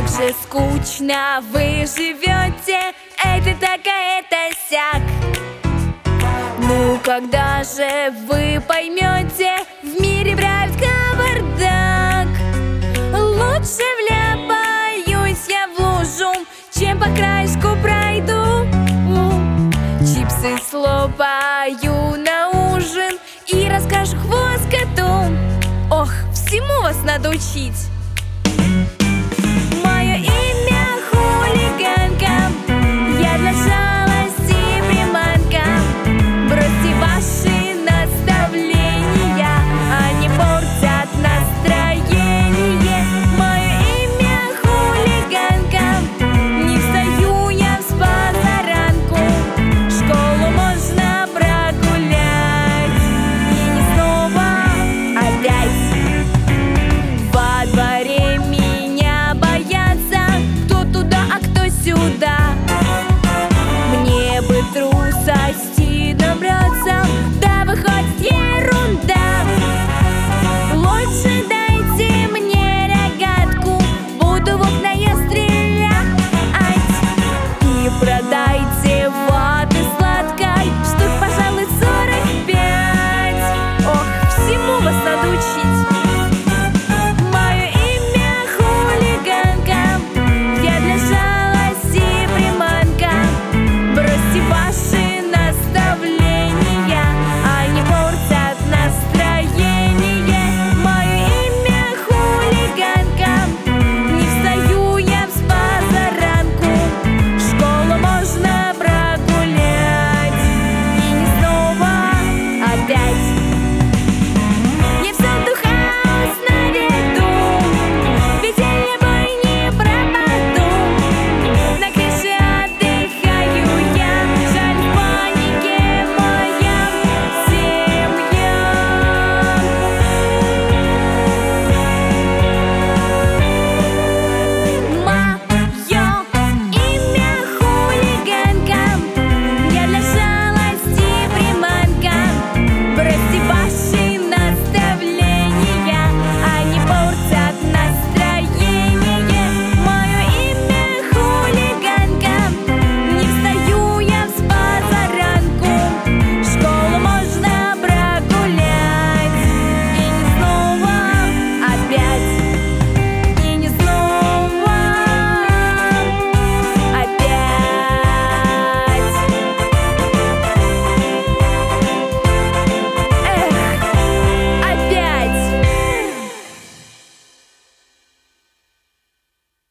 Как же скучно вы живете, это так, а это сяк. Ну когда же вы поймете, в мире правит кавардак. Лучше вляпаюсь я в лужу, чем по краешку пройду. Чипсы слопаю на ужин и расскажу хвост коту. Ох, всему вас надо учить.